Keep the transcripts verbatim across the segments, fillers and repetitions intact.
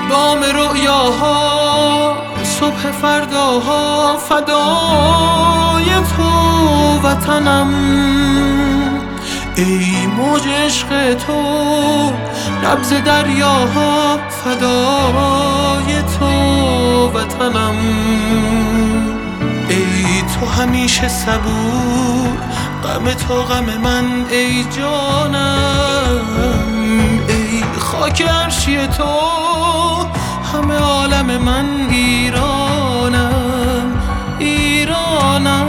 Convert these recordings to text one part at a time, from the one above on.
بام رؤیاها صبح فرداها فدای تو وطنم. ای موج عشق تو نبض دریاها فدای تو وطنم. ای تو همیشه صبور غم تو غم من ای جانم. ای خاک عرشی تو همه عالم من ایرانم ایرانم.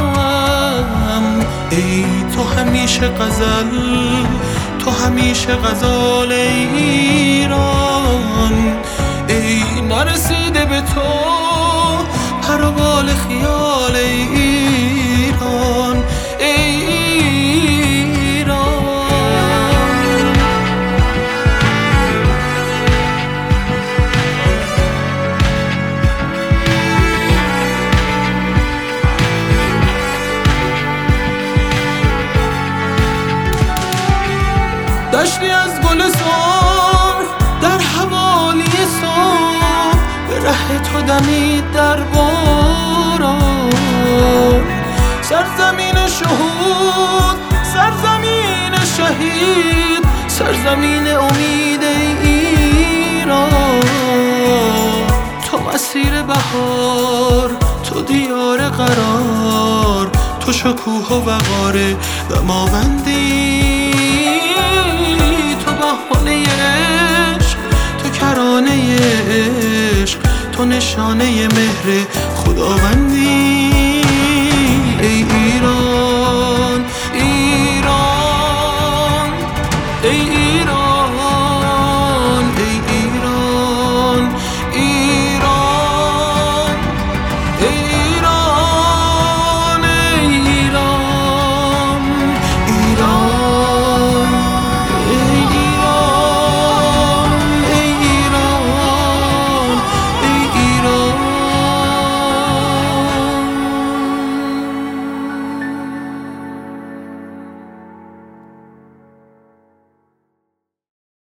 ای تو همیشه غزل تو همیشه غزال ای ایران. ای نرسیده به تو پر و بال خیال ای ایران ای ایران. دشتی از گل سرخ در حوالی صبح به ره تو دمید در باران. سرزمین شهود سرزمین شهید سرزمین امید ای ایران. تو مسیر بهار تو دیار قرار تو شکوه و وقار دماوندی. تو بهانه عشق تو کرانه عشق تو نشانه مهر خداوندی. ای ایران ایران ای ایران.